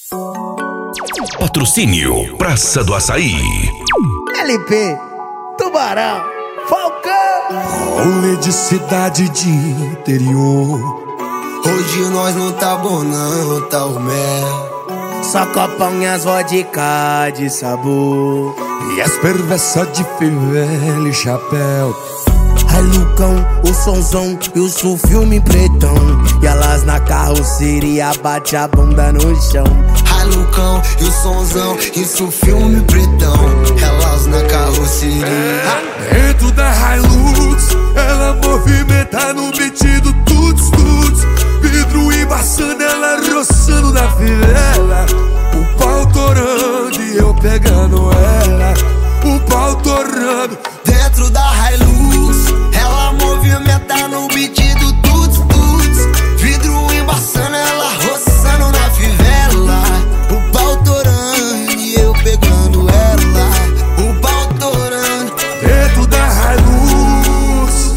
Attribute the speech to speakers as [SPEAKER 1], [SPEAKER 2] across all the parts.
[SPEAKER 1] Patrocínio Praça do Açaí.
[SPEAKER 2] LP, Tubarão, Falcão.
[SPEAKER 3] Rolê de cidade de interior.
[SPEAKER 4] Hoje nós não tá bom não, tá o mel.
[SPEAKER 2] Só copão e as vodka de sabor.
[SPEAKER 3] E as perversas de fivela e chapéu.
[SPEAKER 2] Ai Lucão, o sonzão e o filme pretão. E elas na carroceria bate a bunda no chão.
[SPEAKER 4] Ai Lucão e o sonzão, isso filme pretão. Elas na carroceria.
[SPEAKER 3] Dentro da Hilux, ela movimenta no beat do tuts tuts. Vidro embaçando, ela roçando na fivela. O pau torando e eu pegando ela. O pau torando.
[SPEAKER 4] Dentro da Hilux, ela movimenta no beat do tuts tuts. Vidro embaçando, ela roçando na fivela. O pau torando e eu pegando ela. O pau torando.
[SPEAKER 3] Dentro da Hilux.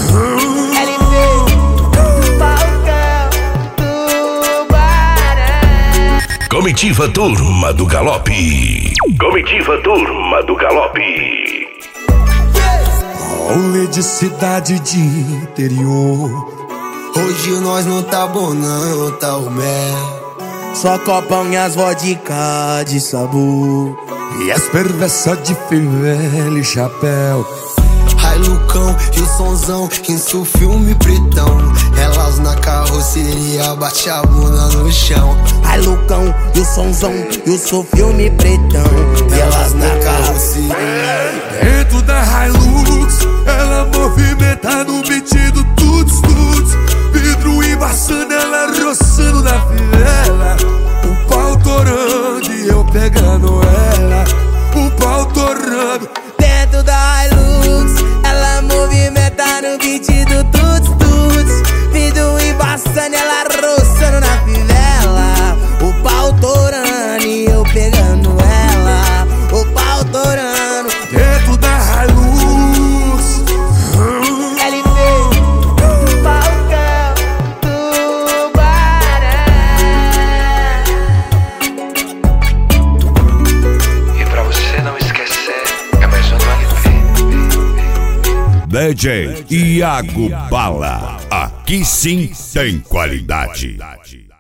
[SPEAKER 1] Comitiva Turma do Galope. Comitiva Turma do Galope.
[SPEAKER 3] Rolê de cidade de interior.
[SPEAKER 4] Hoje nós não tá bom não, tá o mel.
[SPEAKER 2] Só copão e as vodka de sabor.
[SPEAKER 3] E as perversas de fivela e chapéu.
[SPEAKER 4] Ai Lucão e o sonzão, isso filme pretão. Elas na carroceria bate a bunda no chão.
[SPEAKER 2] Ai Lucão e o sonzão e o filme pretão. E elas na carroceria.
[SPEAKER 3] Dentro da Hilux, ela movimenta no beat do tuts tuts. Vidro embaçando, ela roçando na fivela. O pau torando e eu pegando ela. O pau torando.
[SPEAKER 2] Dentro da Hilux, ela movimenta no beat do tuts tuts. Vidro embaçando, ela roçando na fivela. O pau torando e eu pegando ela. O pau torando.
[SPEAKER 3] Dentro da Hilux.
[SPEAKER 2] LP, Falcão, Tubarão.
[SPEAKER 5] E pra você não esquecer, é mais um LP.
[SPEAKER 1] DJ Iago Bala. Aqui sim tem qualidade.